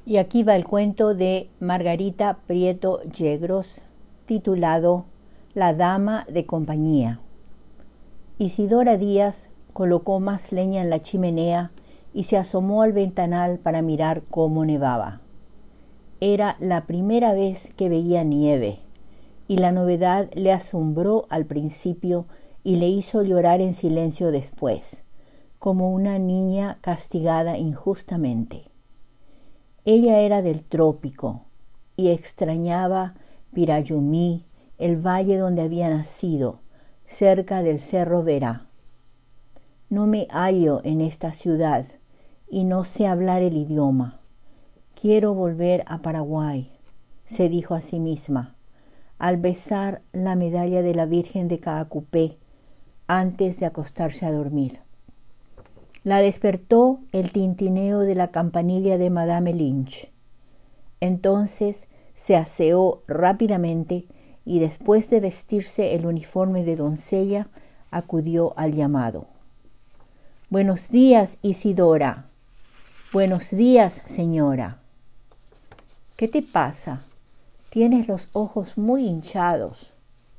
Y aquí va el cuento de Margarita Prieto Yegros, titulado La Dama de Compañía. Isidora Díaz colocó más leña en la chimenea y se asomó al ventanal para mirar cómo nevaba. Era la primera vez que veía nieve, y la novedad le asombró al principio y le hizo llorar en silencio después, como una niña castigada injustamente. Ella era del trópico y extrañaba Pirayumí, el valle donde había nacido, cerca del Cerro Verá. No me hallo en esta ciudad y no sé hablar el idioma. Quiero volver a Paraguay, se dijo a sí misma, al besar la medalla de la Virgen de Caacupé antes de acostarse a dormir. La despertó el tintineo de la campanilla de Madame Lynch. Entonces se aseó rápidamente y después de vestirse el uniforme de doncella, acudió al llamado. «Buenos días, Isidora». «Buenos días, señora». «¿Qué te pasa? Tienes los ojos muy hinchados».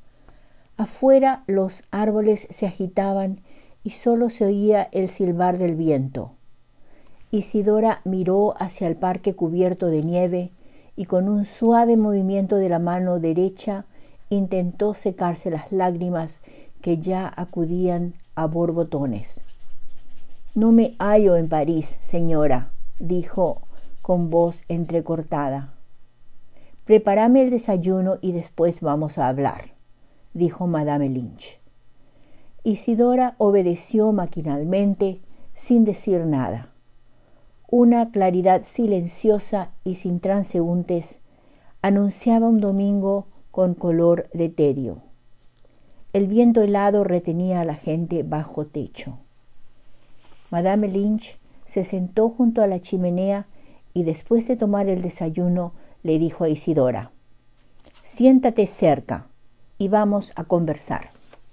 Afuera los árboles se agitaban y solo se oía el silbar del viento. Isidora miró hacia el parque cubierto de nieve y con un suave movimiento de la mano derecha intentó secarse las lágrimas que ya acudían a borbotones. «No me hallo en París, señora», dijo con voz entrecortada. «Prepárame el desayuno y después vamos a hablar», dijo Madame Lynch. Isidora obedeció maquinalmente, sin decir nada. Una claridad silenciosa y sin transeúntes anunciaba un domingo con color de tedio. El viento helado retenía a la gente bajo techo. Madame Lynch se sentó junto a la chimenea y después de tomar el desayuno le dijo a Isidora: «Siéntate cerca y vamos a conversar».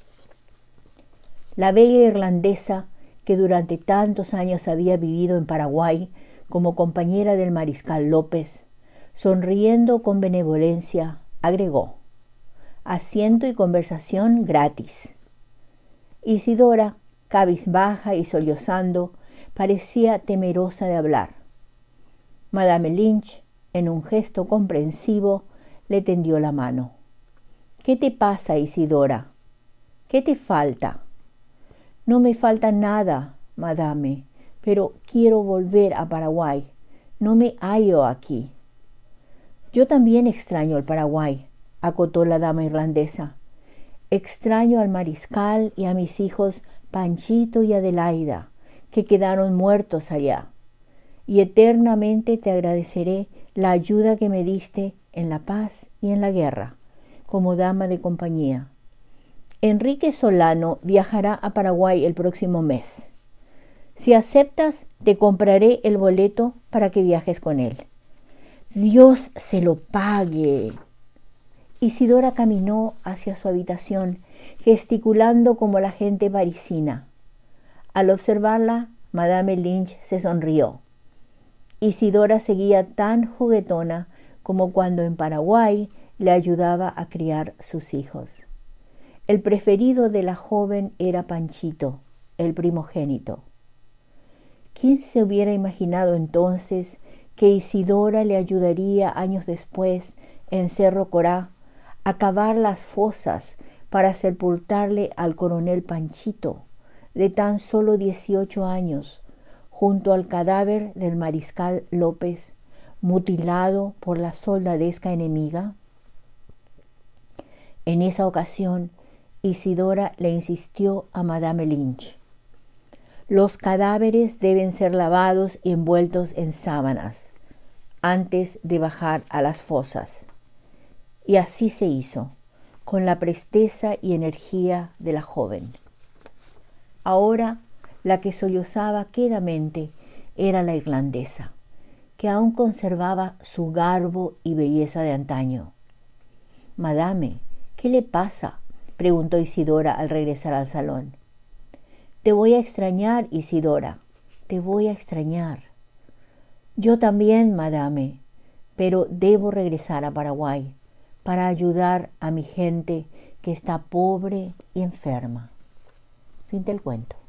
La bella irlandesa, que durante tantos años había vivido en Paraguay como compañera del mariscal López, sonriendo con benevolencia, agregó: «Asiento y conversación gratis». Isidora, cabizbaja y sollozando, parecía temerosa de hablar. Madame Lynch, en un gesto comprensivo, le tendió la mano. «¿Qué te pasa, Isidora? ¿Qué te falta?» «No me falta nada, madame, pero quiero volver a Paraguay. No me hallo aquí». «Yo también extraño el Paraguay», acotó la dama irlandesa. «Extraño al mariscal y a mis hijos Panchito y Adelaida, que quedaron muertos allá. Y eternamente te agradeceré la ayuda que me diste en la paz y en la guerra, como dama de compañía. Enrique Solano viajará a Paraguay el próximo mes. Si aceptas, te compraré el boleto para que viajes con él». «Dios se lo pague». Isidora caminó hacia su habitación, gesticulando como la gente parisina. Al observarla, Madame Lynch se sonrió. Isidora seguía tan juguetona como cuando en Paraguay le ayudaba a criar sus hijos. El preferido de la joven era Panchito, el primogénito. ¿Quién se hubiera imaginado entonces que Isidora le ayudaría años después en Cerro Corá a cavar las fosas para sepultarle al coronel Panchito, de tan solo 18 años, junto al cadáver del mariscal López, mutilado por la soldadesca enemiga? En esa ocasión, Isidora le insistió a Madame Lynch: «Los cadáveres deben ser lavados y envueltos en sábanas antes de bajar a las fosas». Y así se hizo, con la presteza y energía de la joven. Ahora, la que sollozaba quedamente era la irlandesa, que aún conservaba su garbo y belleza de antaño. «Madame, ¿qué le pasa?», preguntó Isidora al regresar al salón. «Te voy a extrañar, Isidora, te voy a extrañar». Yo también, madame, pero debo regresar a Paraguay para ayudar a mi gente que está pobre y enferma. Fin del cuento.